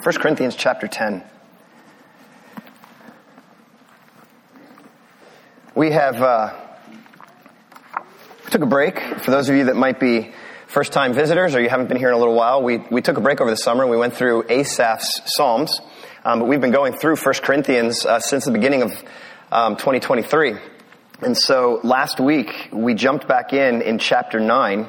1 Corinthians chapter 10. We took a break. For those of you that might be first-time visitors or you haven't been here in a little while, we took a break over the summer and we went through Asaph's Psalms. But we've been going through 1 Corinthians since the beginning of 2023. And so last week we jumped back in chapter 9.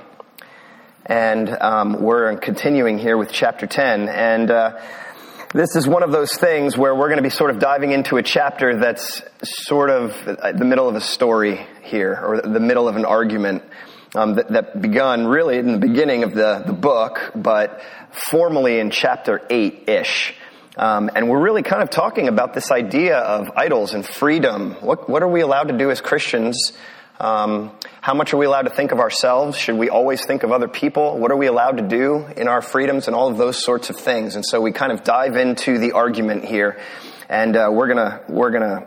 And we're continuing here with chapter 10. And this is one of those things where we're going to be sort of diving into a chapter that's sort of the middle of a story here, or the middle of an argument that begun really in the beginning of the book, but formally in chapter 8-ish. And we're really kind of talking about this idea of idols and freedom. What are we allowed to do as Christians? How much are we allowed to think of ourselves? Should we always think of other people? What are we allowed to do in our freedoms and all of those sorts of things? And so we kind of dive into the argument here, and we're gonna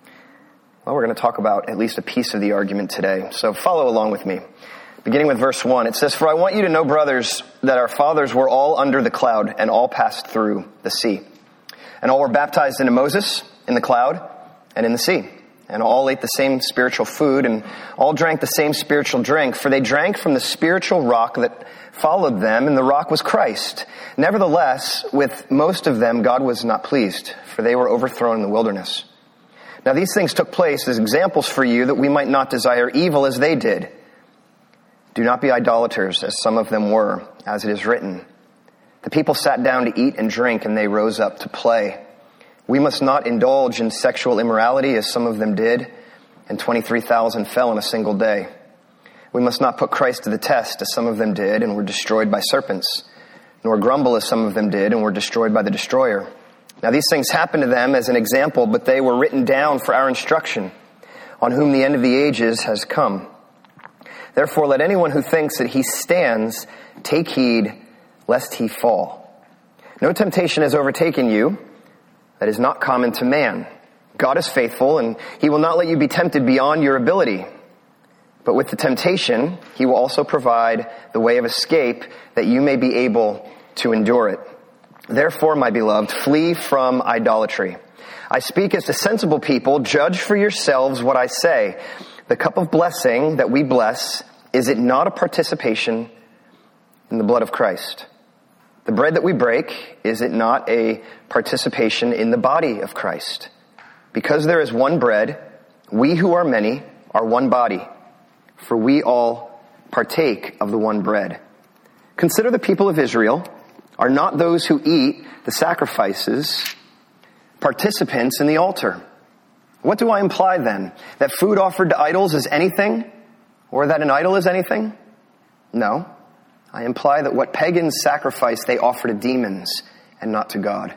talk about at least a piece of the argument today. So follow along with me. Beginning with verse 1, it says, "For I want you to know, brothers, that our fathers were all under the cloud and all passed through the sea. And all were baptized into Moses in the cloud and in the sea. And all ate the same spiritual food, and all drank the same spiritual drink, for they drank from the spiritual rock that followed them, and the rock was Christ. Nevertheless, with most of them God was not pleased, for they were overthrown in the wilderness. Now these things took place as examples for you, that we might not desire evil as they did. Do not be idolaters, as some of them were, as it is written. The people sat down to eat and drink, and they rose up to play. We must not indulge in sexual immorality as some of them did, and 23,000 fell in a single day. We must not put Christ to the test as some of them did and were destroyed by serpents, nor grumble as some of them did and were destroyed by the destroyer. Now these things happened to them as an example, but they were written down for our instruction, on whom the end of the ages has come. Therefore let anyone who thinks that he stands take heed lest he fall. No temptation has overtaken you that is not common to man. God is faithful, and he will not let you be tempted beyond your ability. But with the temptation, he will also provide the way of escape, that you may be able to endure it. Therefore, my beloved, flee from idolatry. I speak as to sensible people. Judge for yourselves what I say. The cup of blessing that we bless, is it not a participation in the blood of Christ? The bread that we break, is it not a participation in the body of Christ? Because there is one bread, we who are many are one body, for we all partake of the one bread. Consider the people of Israel, are not those who eat the sacrifices participants in the altar? What do I imply then? That food offered to idols is anything? Or that an idol is anything? No. I imply that what pagans sacrifice, they offer to demons and not to God.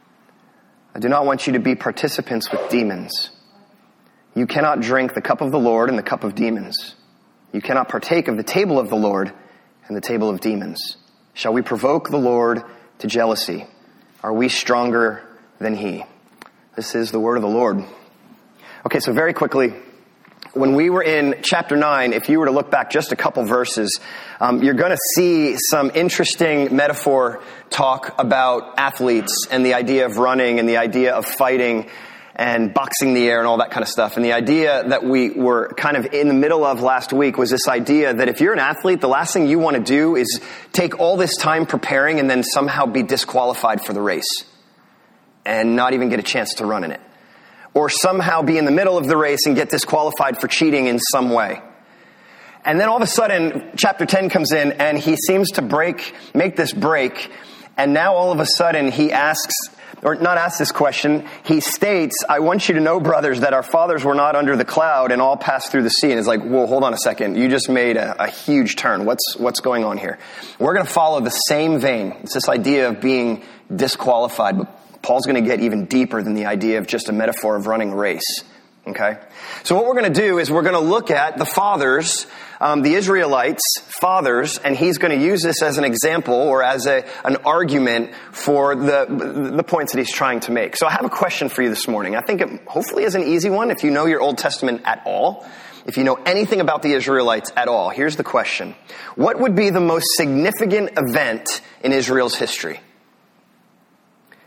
I do not want you to be participants with demons. You cannot drink the cup of the Lord and the cup of demons. You cannot partake of the table of the Lord and the table of demons. Shall we provoke the Lord to jealousy? Are we stronger than he? This is the word of the Lord. Okay, so very quickly, when we were in chapter 9, if you were to look back just a couple verses, you're going to see some interesting metaphor talk about athletes and the idea of running and the idea of fighting and boxing the air and all that kind of stuff. And the idea that we were kind of in the middle of last week was this idea that if you're an athlete, the last thing you want to do is take all this time preparing and then somehow be disqualified for the race and not even get a chance to run in it. Or somehow be in the middle of the race and get disqualified for cheating in some way. And then all of a sudden, chapter 10 comes in and he seems to make this break. And now all of a sudden he asks, or not asks this question, he states, I want you to know, brothers, that our fathers were not under the cloud and all passed through the sea. And it's like, whoa, hold on a second. You just made a huge turn. What's going on here? We're going to follow the same vein. It's this idea of being disqualified, but Paul's going to get even deeper than the idea of just a metaphor of running a race. Okay? So what we're going to do is we're going to look at the fathers, the Israelites' fathers, and he's going to use this as an example or as an argument for the points that he's trying to make. So I have a question for you this morning. I think it hopefully is an easy one if you know your Old Testament at all. If you know anything about the Israelites at all, here's the question. What would be the most significant event in Israel's history?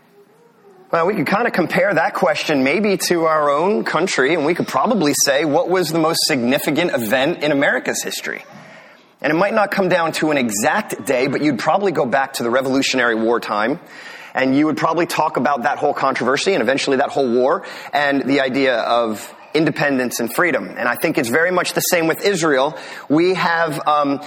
Well, we could kind of compare that question maybe to our own country, and we could probably say, what was the most significant event in America's history? And it might not come down to an exact day, but you'd probably go back to the Revolutionary War time, and you would probably talk about that whole controversy and eventually that whole war and the idea of independence and freedom. And I think it's very much the same with Israel. We have,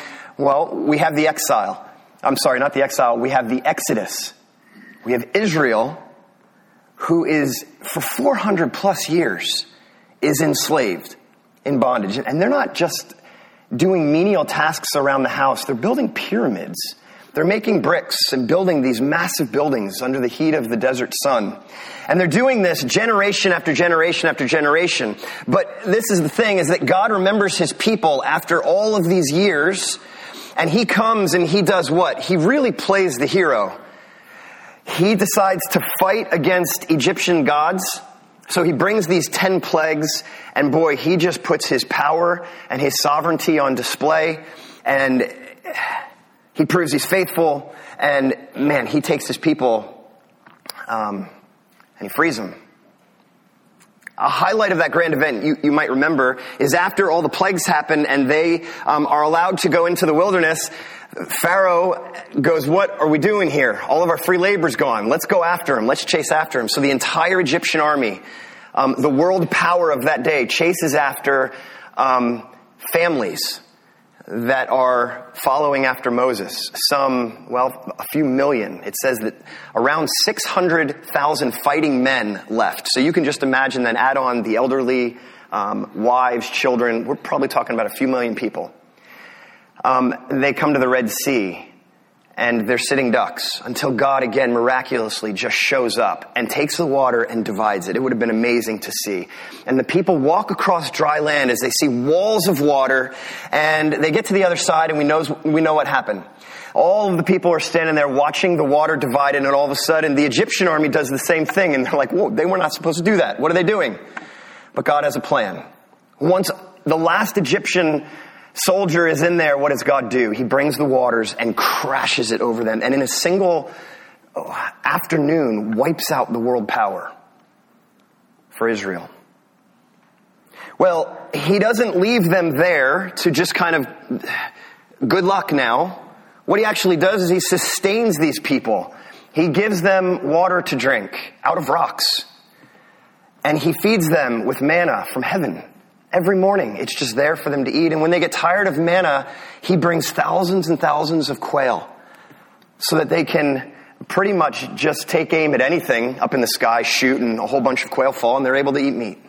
we have the exile. I'm sorry, not the exile. We have the Exodus. We have Israel, who is, for 400 plus years, is enslaved in bondage. And they're not just doing menial tasks around the house. They're building pyramids. They're making bricks and building these massive buildings under the heat of the desert sun. And they're doing this generation after generation after generation. But this is the thing, is that God remembers his people after all of these years. And he comes and he does what? He really plays the hero. He decides to fight against Egyptian gods. So he brings these 10 plagues, and boy, he just puts his power and his sovereignty on display, and he proves he's faithful, and man, he takes his people, and he frees them. A highlight of that grand event, you might remember, is after all the plagues happen and they are allowed to go into the wilderness, Pharaoh goes, what are we doing here? All of our free labor's gone. Let's go after him. Let's chase after him. So the entire Egyptian army, the world power of that day, chases after families that are following after Moses. A few million. It says that around 600,000 fighting men left. So you can just imagine then add on the elderly, wives, children. We're probably talking about a few million people. They come to the Red Sea, and they're sitting ducks until God again miraculously just shows up and takes the water and divides it. It would have been amazing to see. And the people walk across dry land as they see walls of water, and they get to the other side, and we know what happened. All of the people are standing there watching the water divided, and all of a sudden the Egyptian army does the same thing, and they're like, whoa, they were not supposed to do that. What are they doing? But God has a plan. Once the last Egyptian soldier is in there, what does God do? He brings the waters and crashes it over them, and in a single afternoon wipes out the world power for Israel. Well, he doesn't leave them there to just kind of good luck now. What he actually does is he sustains these people. He gives them water to drink out of rocks, and he feeds them with manna from heaven. Every morning, it's just there for them to eat. And when they get tired of manna, he brings thousands and thousands of quail so that they can pretty much just take aim at anything up in the sky, shoot, and a whole bunch of quail fall, and they're able to eat meat.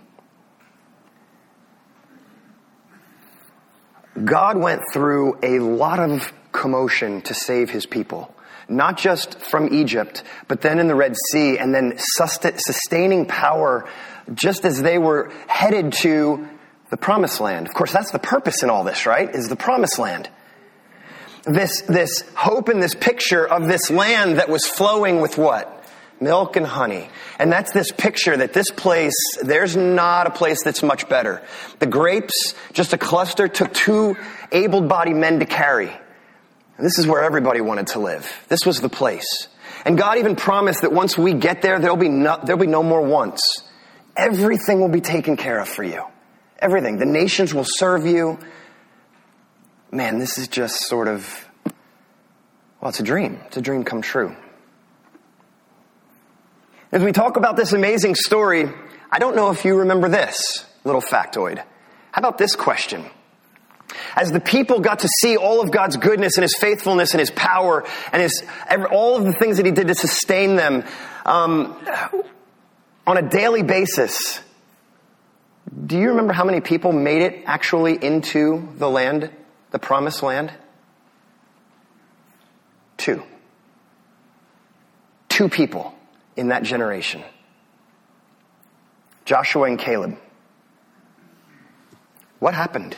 God went through a lot of commotion to save his people. Not just from Egypt, but then in the Red Sea, and then sustaining power just as they were headed to the promised land. Of course, that's the purpose in all this, right? Is the promised land. This hope and this picture of this land that was flowing with what? Milk and honey. And that's this picture that this place, there's not a place that's much better. The grapes, just a cluster, took 2 able-bodied men to carry. And this is where everybody wanted to live. This was the place. And God even promised that once we get there, there'll be no more wants. Everything will be taken care of for you. Everything. The nations will serve you. Man, this is just sort of, it's a dream. It's a dream come true. As we talk about this amazing story, I don't know if you remember this little factoid. How about this question? As the people got to see all of God's goodness and his faithfulness and his power and all of the things that he did to sustain them on a daily basis, do you remember how many people made it actually into the land, the promised land? 2. 2 people in that generation. Joshua and Caleb. What happened?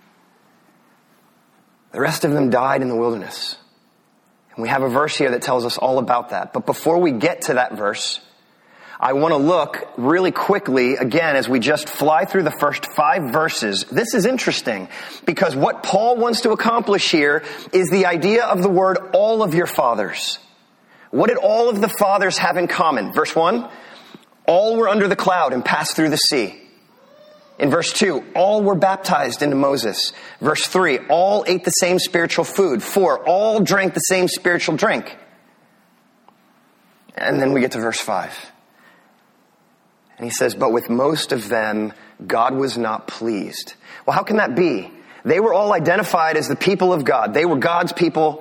The rest of them died in the wilderness. And we have a verse here that tells us all about that. But before we get to that verse, I want to look really quickly, again, as we just fly through the first 5 verses. This is interesting because what Paul wants to accomplish here is the idea of the word all of your fathers. What did all of the fathers have in common? Verse 1, all were under the cloud and passed through the sea. In verse 2, all were baptized into Moses. Verse 3, all ate the same spiritual food. 4, all drank the same spiritual drink. And then we get to verse 5. And he says, but with most of them, God was not pleased. Well, how can that be? They were all identified as the people of God. They were God's people.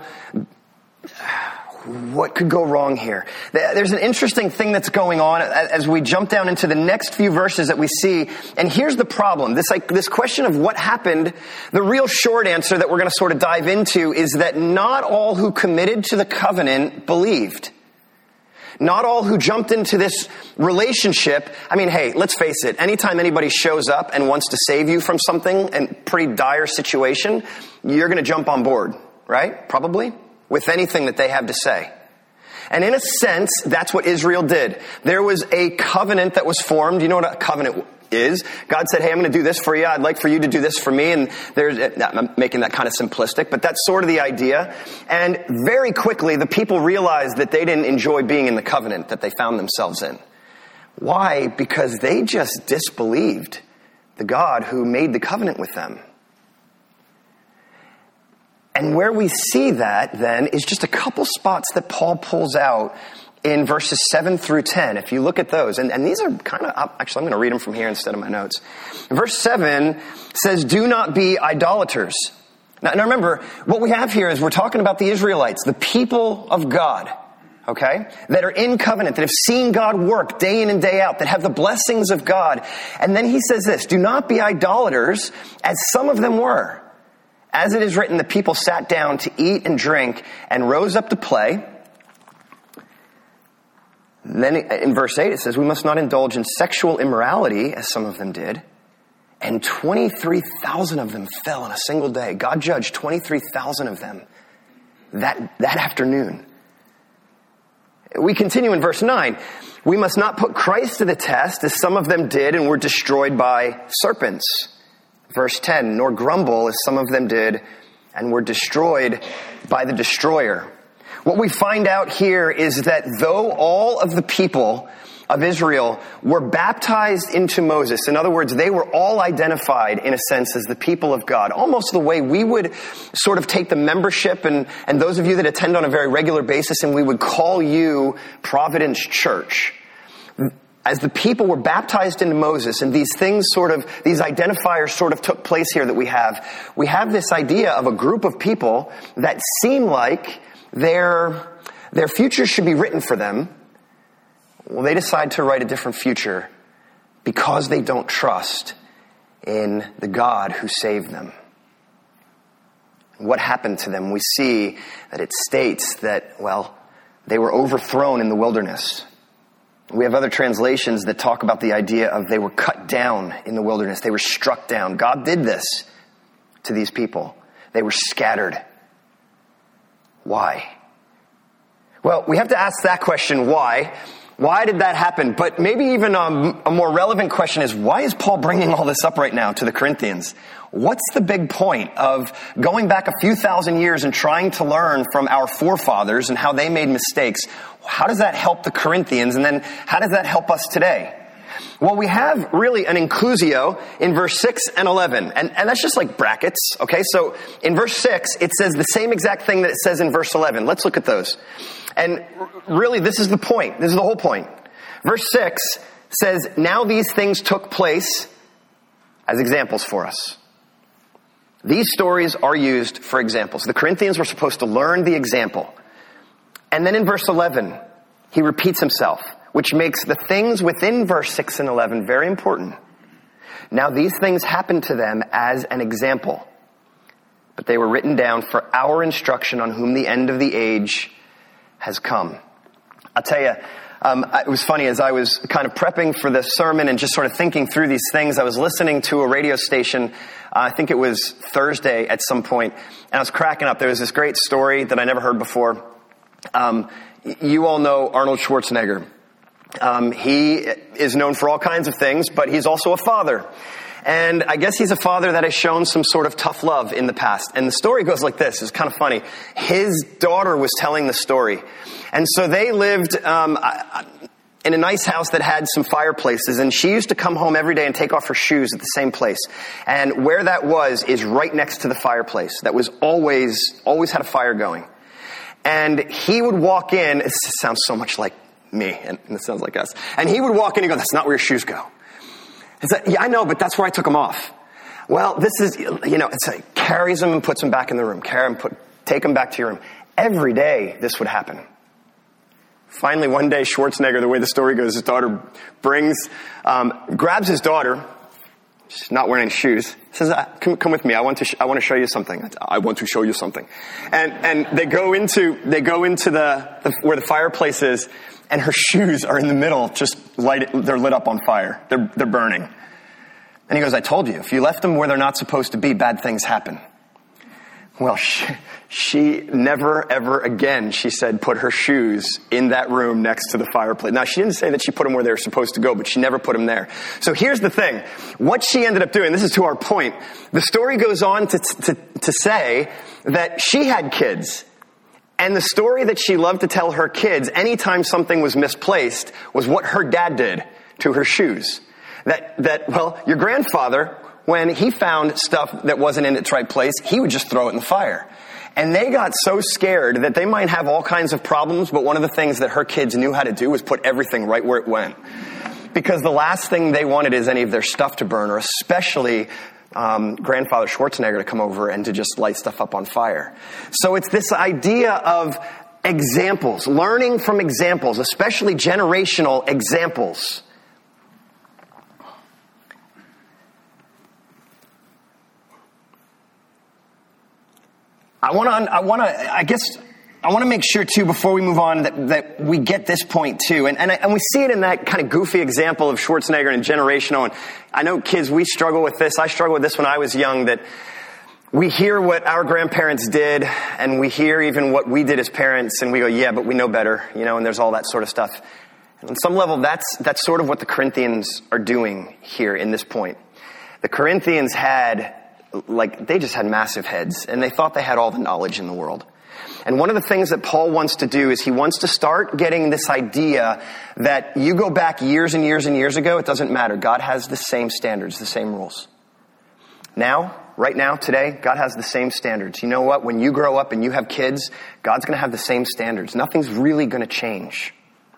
What could go wrong here? There's an interesting thing that's going on as we jump down into the next few verses that we see. And here's the problem. This question of what happened, the real short answer that we're going to sort of dive into is that not all who committed to the covenant believed. Not all who jumped into this relationship. I mean, hey, let's face it. Anytime anybody shows up and wants to save you from something, a pretty dire situation, you're going to jump on board, right? Probably. With anything that they have to say. And in a sense, that's what Israel did. There was a covenant that was formed. You know what a covenant is? God said, hey, I'm going to do this for you. I'd like for you to do this for me. And I'm making that kind of simplistic, but that's sort of the idea. And very quickly, the people realized that they didn't enjoy being in the covenant that they found themselves in. Why? Because they just disbelieved the God who made the covenant with them. And where we see that, then, is just a couple spots that Paul pulls out in verses 7 through 10. If you look at those, and these are kind of, actually, I'm going to read them from here instead of my notes. Verse 7 says, do not be idolaters. Now remember, what we have here is we're talking about the Israelites, the people of God, okay, that are in covenant, that have seen God work day in and day out, that have the blessings of God. And then he says this, do not be idolaters, as some of them were. As it is written, the people sat down to eat and drink and rose up to play. And then in verse 8 it says, we must not indulge in sexual immorality as some of them did. And 23,000 of them fell in a single day. God judged 23,000 of them that afternoon. We continue in verse 9. We must not put Christ to the test as some of them did and were destroyed by serpents. Verse 10, nor grumble as some of them did and were destroyed by the destroyer. What we find out here is that though all of the people of Israel were baptized into Moses, in other words, they were all identified in a sense as the people of God, almost the way we would sort of take the membership and those of you that attend on a very regular basis and we would call you Providence Church. As the people were baptized into Moses and these things these identifiers sort of took place here that we have this idea of a group of people that seem like their future should be written for them. Well, they decide to write a different future because they don't trust in the God who saved them. What happened to them? We see that it states that, well, they were overthrown in the wilderness. We have other translations that talk about the idea of they were cut down in the wilderness. They were struck down. God did this to these people. They were scattered. Why? Well, we have to ask that question, why? Why did that happen? But maybe even a more relevant question is, why is Paul bringing all this up right now to the Corinthians? What's the big point of going back a few thousand years and trying to learn from our forefathers and how they made mistakes? How does that help the Corinthians? And then how does that help us today? Well, we have really an inclusio in verse 6 and 11. And that's just like brackets, okay? So in verse 6, it says the same exact thing that it says in verse 11. Let's look at those. And really, this is the point. This is the whole point. Verse 6 says, now these things took place as examples for us. These stories are used for examples. The Corinthians were supposed to learn the example. And then in verse 11, he repeats himself, which makes the things within verse 6 and 11 very important. Now these things happened to them as an example, but they were written down for our instruction on whom the end of the age has come. I'll tell you, it was funny as I was kind of prepping for this sermon and just sort of thinking through these things. I was listening to a radio station, I think it was Thursday at some point, and I was cracking up. There was this great story that I never heard before. You all know Arnold Schwarzenegger. He is known for all kinds of things, but he's also a father. And I guess he's a father that has shown some sort of tough love in the past. And the story goes like this. It's kind of funny. His daughter was telling the story. And so they lived in a nice house that had some fireplaces. And she used to come home every day and take off her shoes at the same place. And where that was is right next to the fireplace. That was always had a fire going. And he would walk in. It sounds so much like me, and it sounds like us. And he would walk in and go, "That's not where your shoes go." It's like, "Yeah, I know, but that's where I took them off." Well, this is, it's like carries them and puts them back in the room. Take them back to your room. Every day this would happen. Finally, one day, Schwarzenegger, the way the story goes, his daughter grabs his daughter. She's not wearing any shoes. Says, "Come with me. I want to show you something." "I want to show you something." And they go into the where the fireplace is, and her shoes are in the middle, they're lit up on fire. They're burning. And he goes, "I told you, if you left them where they're not supposed to be, bad things happen." Well, she never, ever again, she said, put her shoes in that room next to the fireplace. Now, she didn't say that she put them where they were supposed to go, but she never put them there. So here's the thing. What she ended up doing, this is to our point, the story goes on to say that she had kids. And the story that she loved to tell her kids anytime something was misplaced was what her dad did to her shoes. Well, your grandfather, when he found stuff that wasn't in its right place, he would just throw it in the fire. And they got so scared that they might have all kinds of problems, but one of the things that her kids knew how to do was put everything right where it went. Because the last thing they wanted is any of their stuff to burn, or especially grandfather Schwarzenegger to come over and to just light stuff up on fire. So it's this idea of examples, learning from examples, especially generational examples. I want to make sure too, before we move on, that we get this point too. And we see it in that kind of goofy example of Schwarzenegger and generational. And I know kids, we struggle with this. I struggled with this when I was young, that we hear what our grandparents did and we hear even what we did as parents and we go, "Yeah, but we know better," and there's all that sort of stuff. And on some level, that's sort of what the Corinthians are doing here in this point. The Corinthians they just had massive heads, and they thought they had all the knowledge in the world. And one of the things that Paul wants to do is he wants to start getting this idea that you go back years and years and years ago, it doesn't matter. God has the same standards, the same rules. Right now, today, God has the same standards. You know what? When you grow up and you have kids, God's going to have the same standards. Nothing's really going to change.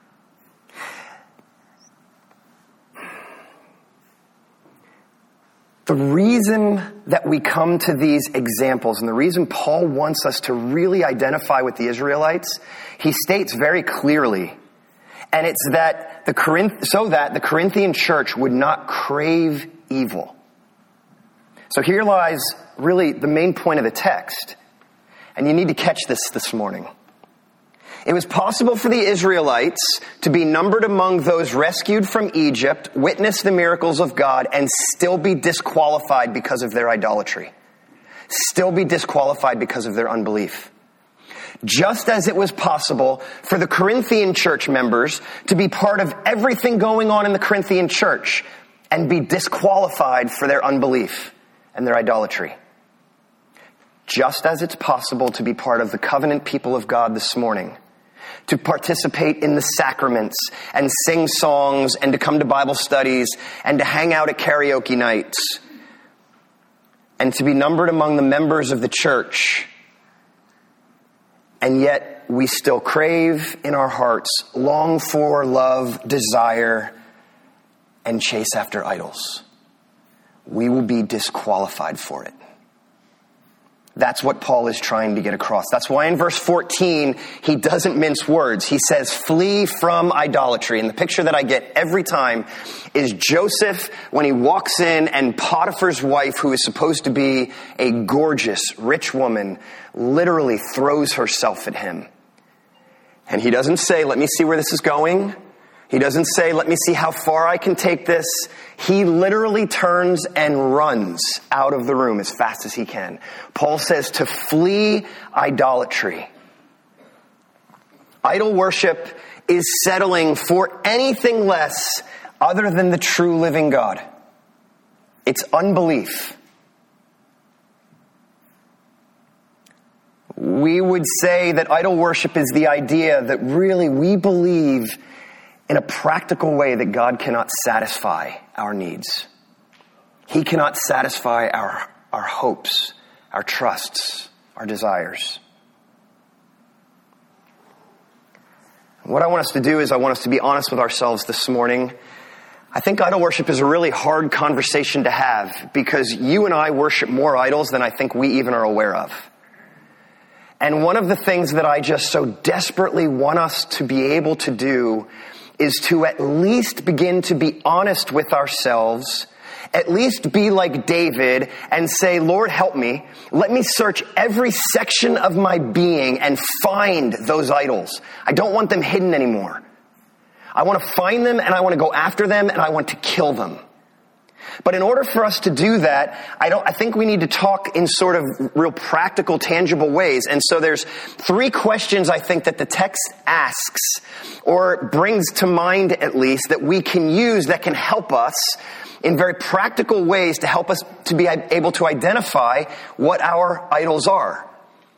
The reason that we come to these examples, and the reason Paul wants us to really identify with the Israelites, he states very clearly, and it's that the Corinthian church would not crave evil. So here lies really the main point of the text, and you need to catch this morning. It was possible for the Israelites to be numbered among those rescued from Egypt, witness the miracles of God, and still be disqualified because of their idolatry. Still be disqualified because of their unbelief. Just as it was possible for the Corinthian church members to be part of everything going on in the Corinthian church and be disqualified for their unbelief and their idolatry. Just as it's possible to be part of the covenant people of God this morning, to participate in the sacraments and sing songs and to come to Bible studies and to hang out at karaoke nights and to be numbered among the members of the church. And yet we still crave in our hearts, long for, love, desire, and chase after idols. We will be disqualified for it. That's what Paul is trying to get across. That's why in verse 14, he doesn't mince words. He says, flee from idolatry. And the picture that I get every time is Joseph when he walks in and Potiphar's wife, who is supposed to be a gorgeous, rich woman, literally throws herself at him. And he doesn't say, let me see where this is going. He doesn't say, let me see how far I can take this. He literally turns and runs out of the room as fast as he can. Paul says to flee idolatry. Idol worship is settling for anything less other than the true living God. It's unbelief. We would say that idol worship is the idea that really we believe in a practical way that God cannot satisfy our needs. He cannot satisfy our hopes, our trusts, our desires. What I want us to do is I want us to be honest with ourselves this morning. I think idol worship is a really hard conversation to have because you and I worship more idols than I think we even are aware of. And one of the things that I just so desperately want us to be able to do is to at least begin to be honest with ourselves, at least be like David and say, Lord, help me. Let me search every section of my being and find those idols. I don't want them hidden anymore. I want to find them and I want to go after them and I want to kill them. But in order for us to do that, I think we need to talk in sort of real practical, tangible ways. And so there's 3 questions I think that the text asks or brings to mind at least that we can use that can help us in very practical ways to help us to be able to identify what our idols are.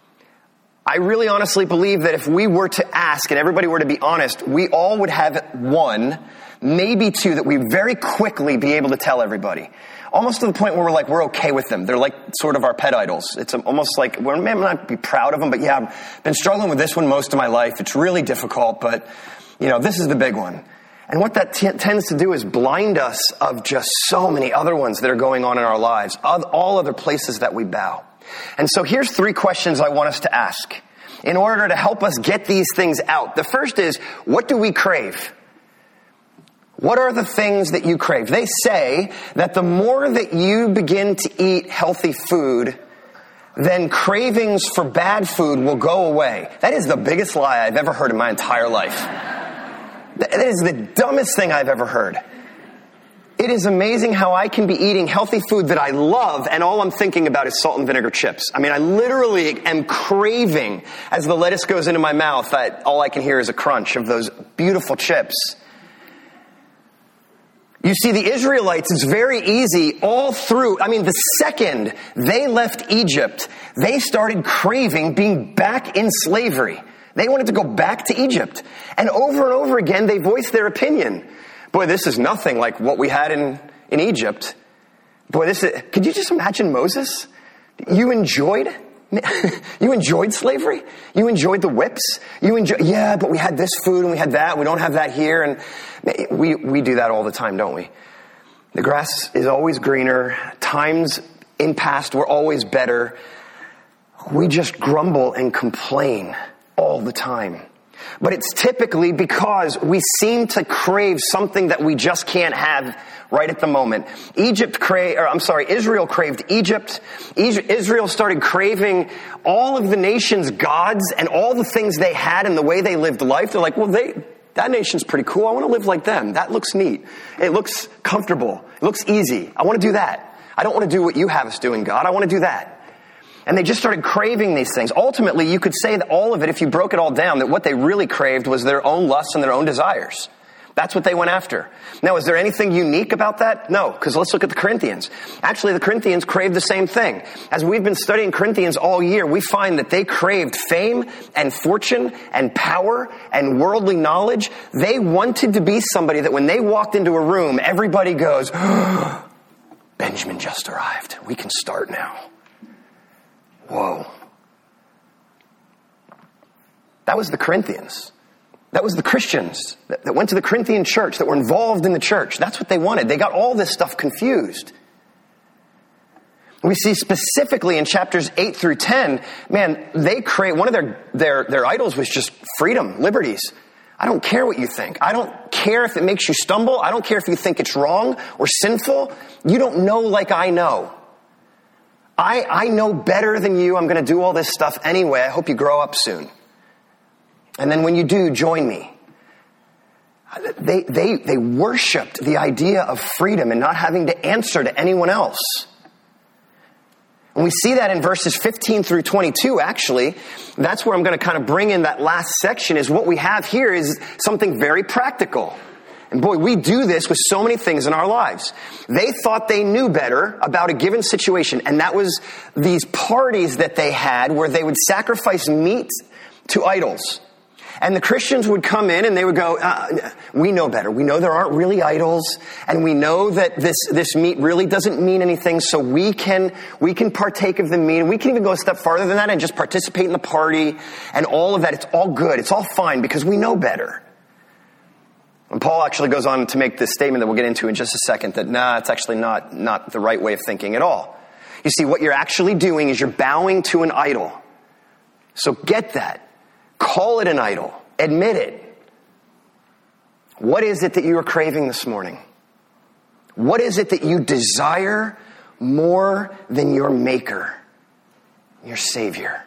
I really honestly believe that if we were to ask and everybody were to be honest, we all would have 1, maybe 2 that we very quickly be able to tell everybody. Almost to the point where we're okay with them. They're like sort of our pet idols. It's almost like, we may not be proud of them, but yeah, I've been struggling with this one most of my life. It's really difficult, but this is the big one. And what that tends to do is blind us of just so many other ones that are going on in our lives, all other places that we bow. And so here's 3 questions I want us to ask in order to help us get these things out. The first is, what do we crave? What are the things that you crave? They say that the more that you begin to eat healthy food, then cravings for bad food will go away. That is the biggest lie I've ever heard in my entire life. That is the dumbest thing I've ever heard. It is amazing how I can be eating healthy food that I love and all I'm thinking about is salt and vinegar chips. I mean, I literally am craving as the lettuce goes into my mouth that all I can hear is a crunch of those beautiful chips. You see, the Israelites, it's very easy all through. The second they left Egypt, they started craving being back in slavery. They wanted to go back to Egypt. And over again, they voiced their opinion. Boy, this is nothing like what we had in Egypt. Boy, could you just imagine Moses? You enjoyed slavery? You enjoyed the whips? But we had this food and we had that. We don't have that here. And we do that all the time, don't we? The grass is always greener. Times in past were always better. We just grumble and complain all the time. But it's typically because we seem to crave something that we just can't have right at the moment. Israel craved Egypt. Israel started craving all of the nation's gods and all the things they had and the way they lived life. They're like, well, that nation's pretty cool. I want to live like them. That looks neat. It looks comfortable. It looks easy. I want to do that. I don't want to do what you have us doing, God. I want to do that. And they just started craving these things. Ultimately, you could say that all of it, if you broke it all down, that what they really craved was their own lusts and their own desires. That's what they went after. Now, is there anything unique about that? No, because let's look at the Corinthians. Actually, the Corinthians craved the same thing. As we've been studying Corinthians all year, we find that they craved fame and fortune and power and worldly knowledge. They wanted to be somebody that when they walked into a room, everybody goes, Benjamin just arrived. We can start now. Whoa. That was the Corinthians. That was the Christians that went to the Corinthian church, that were involved in the church. That's what they wanted. They got all this stuff confused. We see specifically in chapters 8 through 10, they create, one of their idols was just freedom, liberties. I don't care what you think. I don't care if it makes you stumble. I don't care if you think it's wrong or sinful. You don't know like I know. I know better than you. I'm going to do all this stuff anyway. I hope you grow up soon. And then when you do, join me. They worshipped the idea of freedom and not having to answer to anyone else. And we see that in verses 15 through 22, actually. That's where I'm going to kind of bring in that last section, is what we have here is something very practical. And boy, we do this with so many things in our lives. They thought they knew better about a given situation, and that was these parties that they had where they would sacrifice meat to idols. And the Christians would come in and they would go, we know better. We know there aren't really idols, and we know that this meat really doesn't mean anything, so we can partake of the meat, and we can even go a step farther than that and just participate in the party and all of that. It's all good. It's all fine because we know better. And Paul actually goes on to make this statement that we'll get into in just a second, that it's actually not the right way of thinking at all. You see, what you're actually doing is you're bowing to an idol. So get that. Call it an idol. Admit it. What is it that you are craving this morning? What is it that you desire more than your Maker, your Savior?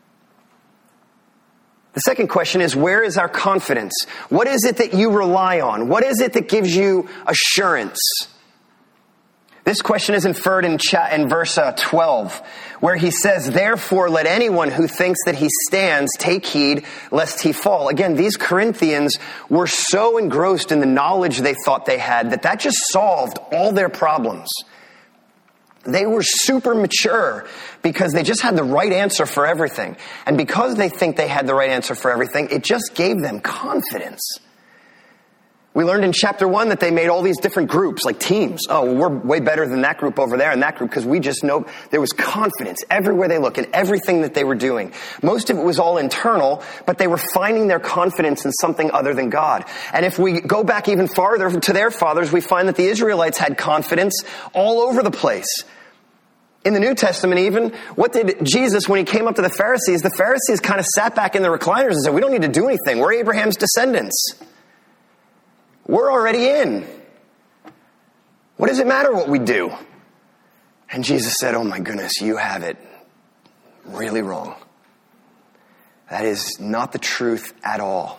The second question is, where is our confidence? What is it that you rely on? What is it that gives you assurance? This question is inferred in verse 12, where he says, therefore let anyone who thinks that he stands take heed lest he fall. Again, these Corinthians were so engrossed in the knowledge they thought they had that just solved all their problems. They were super mature because they just had the right answer for everything. And because they think they had the right answer for everything, it just gave them confidence. We learned in chapter 1 that they made all these different groups, like teams. Oh, well, we're way better than that group over there and that group, because we just know there was confidence everywhere they look in everything that they were doing. Most of it was all internal, but they were finding their confidence in something other than God. And if we go back even farther to their fathers, we find that the Israelites had confidence all over the place. In the New Testament even, what did Jesus, when he came up to the Pharisees kind of sat back in the recliners and said, we don't need to do anything. We're Abraham's descendants. We're already in. What does it matter what we do? And Jesus said, oh my goodness, you have it really wrong. That is not the truth at all.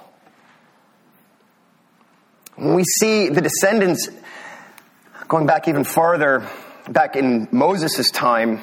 When we see the descendants, going back even farther, back in Moses' time,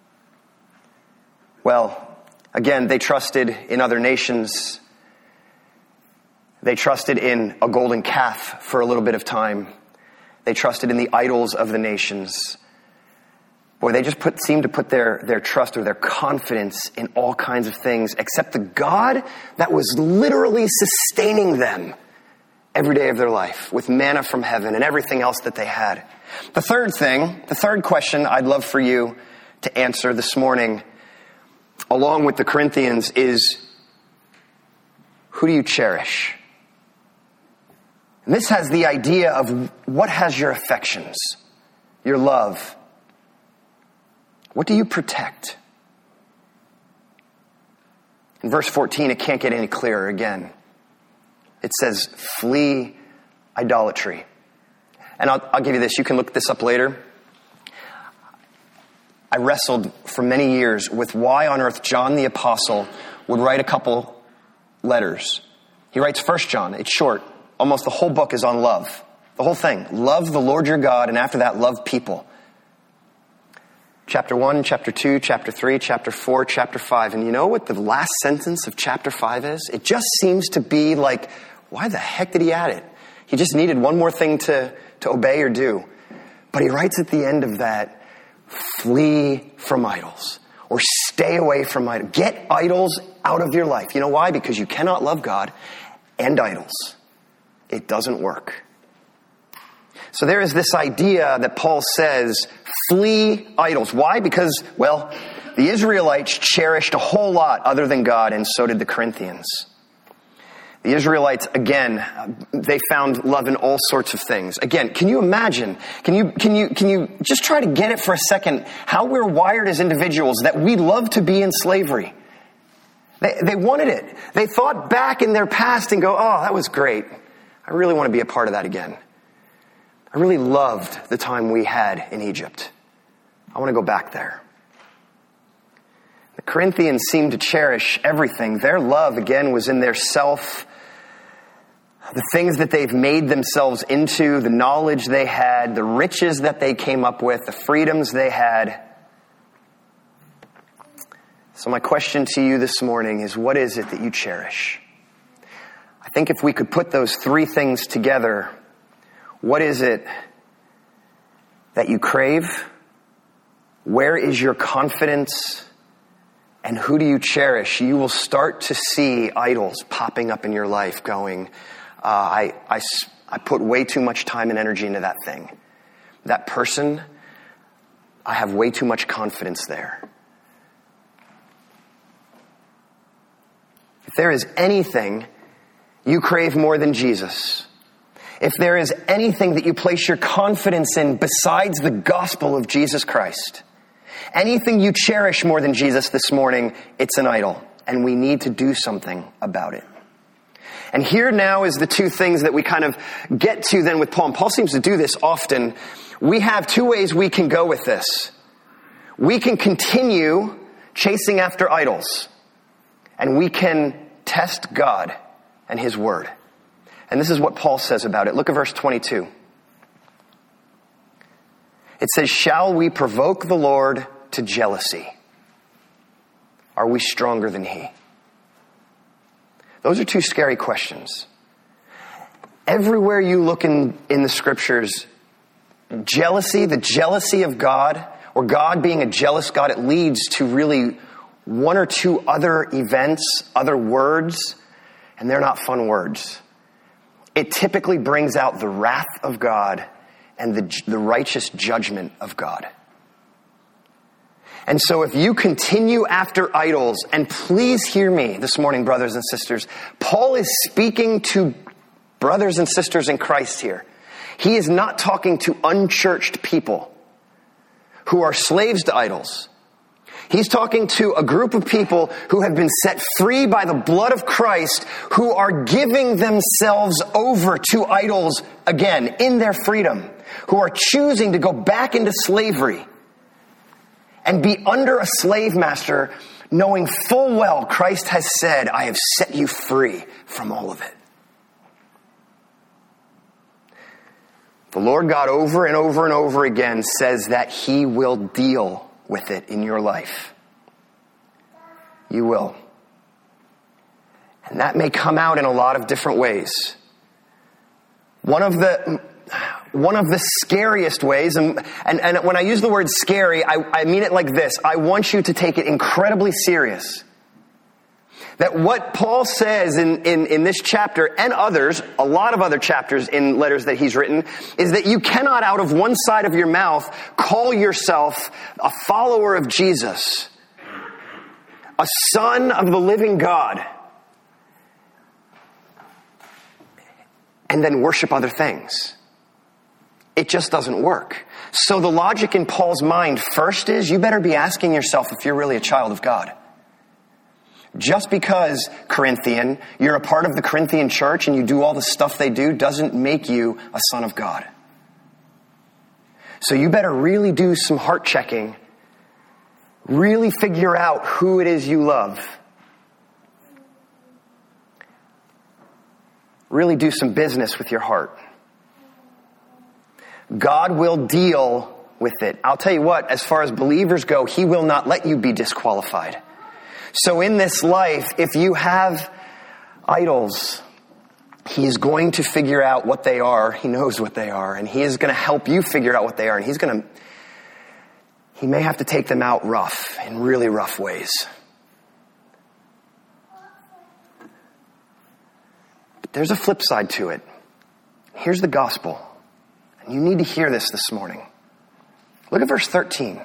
well, again, they trusted in other nations. They trusted in a golden calf for a little bit of time. They trusted in the idols of the nations. Boy, they just seemed to put their trust or their confidence in all kinds of things except the God that was literally sustaining them every day of their life with manna from heaven and everything else that they had. The third question I'd love for you to answer this morning, along with the Corinthians, is, who do you cherish? And this has the idea of what has your affections, your love. What do you protect? In verse 14, it can't get any clearer again. It says, flee idolatry. And I'll give you this. You can look this up later. I wrestled for many years with why on earth John the Apostle would write a couple letters. He writes 1 John. It's short. Almost the whole book is on love. The whole thing. Love the Lord your God, and after that, love people. Chapter 1, chapter 2, chapter 3, chapter 4, chapter 5. And you know what the last sentence of chapter 5 is? It just seems to be like, why the heck did he add it? He just needed one more thing to obey or do. But he writes at the end of that, flee from idols. Or stay away from idols. Get idols out of your life. You know why? Because you cannot love God and idols. It doesn't work. So there is this idea that Paul says, flee idols. Why? Because, well, the Israelites cherished a whole lot other than God, and so did the Corinthians. The Israelites, again, they found love in all sorts of things. Again, can you imagine? Can you just try to get it for a second how we're wired as individuals, that we love to be in slavery? They wanted it. They thought back in their past and go, oh, that was great. I really want to be a part of that again. I really loved the time we had in Egypt. I want to go back there. The Corinthians seemed to cherish everything. Their love, again, was in their self, the things that they've made themselves into, the knowledge they had, the riches that they came up with, the freedoms they had. So my question to you this morning is, what is it that you cherish? I think if we could put those three things together, what is it that you crave? Where is your confidence? And who do you cherish? You will start to see idols popping up in your life going, I put way too much time and energy into that thing. That person, I have way too much confidence there. If there is anything you crave more than Jesus, if there is anything that you place your confidence in besides the gospel of Jesus Christ, anything you cherish more than Jesus this morning, it's an idol, and we need to do something about it. And here now is the two things that we kind of get to then with Paul. And Paul seems to do this often. We have two ways we can go with this. We can continue chasing after idols, and we can test God and His Word. And this is what Paul says about it. Look at verse 22. It says, shall we provoke the Lord to jealousy? Are we stronger than He? Those are two scary questions. Everywhere you look in the scriptures, jealousy, the jealousy of God, or God being a jealous God, it leads to really one or two other events, other words, and they're not fun words. It typically brings out the wrath of God and the righteous judgment of God. And so if you continue after idols, and please hear me this morning, brothers and sisters, Paul is speaking to brothers and sisters in Christ here. He is not talking to unchurched people who are slaves to idols. He's talking to a group of people who have been set free by the blood of Christ, who are giving themselves over to idols again in their freedom, who are choosing to go back into slavery and be under a slave master, knowing full well Christ has said, I have set you free from all of it. The Lord God over and over and over again says that He will deal with it in your life. You will. And that may come out in a lot of different ways. One of the scariest ways, and when I use the word scary, I mean it like this. I want you to take it incredibly serious. That what Paul says in this chapter and others, a lot of other chapters in letters that he's written, is that you cannot out of one side of your mouth call yourself a follower of Jesus, a son of the living God, and then worship other things. It just doesn't work. So the logic in Paul's mind first is you better be asking yourself if you're really a child of God. Just because, Corinthian, you're a part of the Corinthian church and you do all the stuff they do doesn't make you a son of God. So you better really do some heart checking. Really figure out who it is you love. Really do some business with your heart. God will deal with it. I'll tell you what, as far as believers go, He will not let you be disqualified. So in this life, if you have idols, He is going to figure out what they are. He knows what they are, and He is going to help you figure out what they are. And He may have to take them out rough, in really rough ways. But there's a flip side to it. Here's the gospel. And you need to hear this morning. Look at verse 13.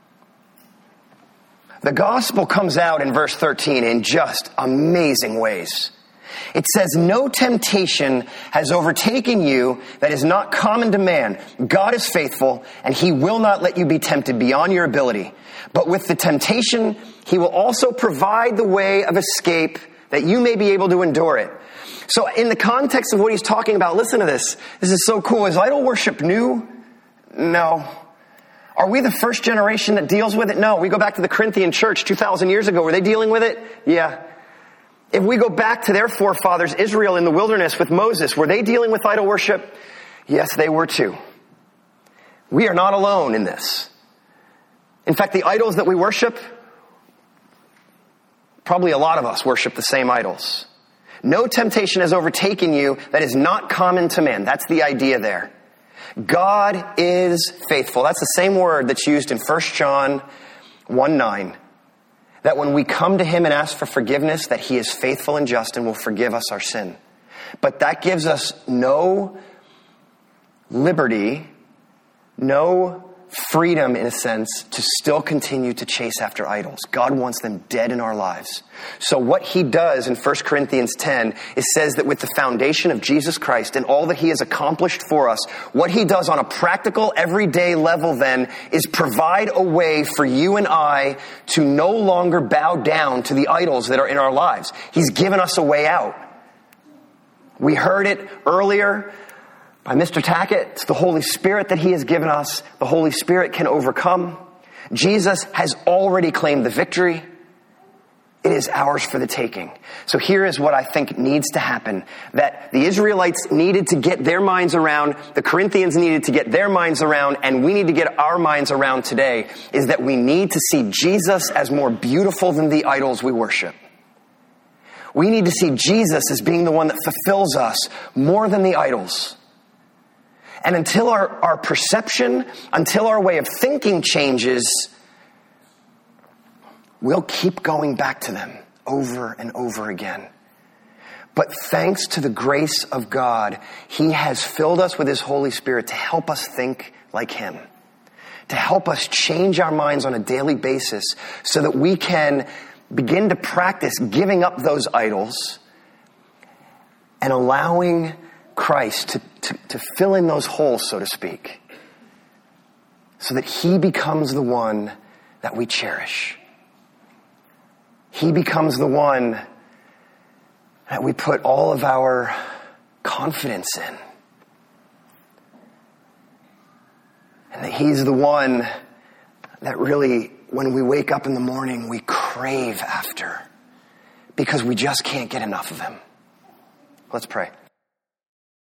The gospel comes out in verse 13 in just amazing ways. It says, no temptation has overtaken you that is not common to man. God is faithful, and He will not let you be tempted beyond your ability. But with the temptation, He will also provide the way of escape that you may be able to endure it. So in the context of what he's talking about, listen to this. This is so cool. Is idol worship new? No. Are we the first generation that deals with it? No. We go back to the Corinthian church 2,000 years ago. Were they dealing with it? Yeah. If we go back to their forefathers, Israel in the wilderness with Moses, were they dealing with idol worship? Yes, they were too. We are not alone in this. In fact, the idols that we worship, probably a lot of us worship the same idols. No temptation has overtaken you that is not common to man. That's the idea there. God is faithful. That's the same word that's used in 1 John 1:9. That when we come to him and ask for forgiveness, that he is faithful and just and will forgive us our sin. But that gives us no liberty, no freedom, in a sense, to still continue to chase after idols. God wants them dead in our lives. So what he does in 1 Corinthians 10 is says that with the foundation of Jesus Christ and all that he has accomplished for us, what he does on a practical, everyday level then is provide a way for you and I to no longer bow down to the idols that are in our lives. He's given us a way out. We heard it earlier by Mr. Tackett. It's the Holy Spirit that he has given us. The Holy Spirit can overcome. Jesus has already claimed the victory. It is ours for the taking. So here is what I think needs to happen. That the Israelites needed to get their minds around, the Corinthians needed to get their minds around, and we need to get our minds around today, is that we need to see Jesus as more beautiful than the idols we worship. We need to see Jesus as being the one that fulfills us more than the idols. And until our perception, until our way of thinking changes, we'll keep going back to them over and over again. But thanks to the grace of God, he has filled us with his Holy Spirit to help us think like him, to help us change our minds on a daily basis so that we can begin to practice giving up those idols and allowing Christ to fill in those holes, so to speak, so that he becomes the one that we cherish. He becomes the one that we put all of our confidence in. And that he's the one that really, when we wake up in the morning, we crave after, because we just can't get enough of him. Let's pray.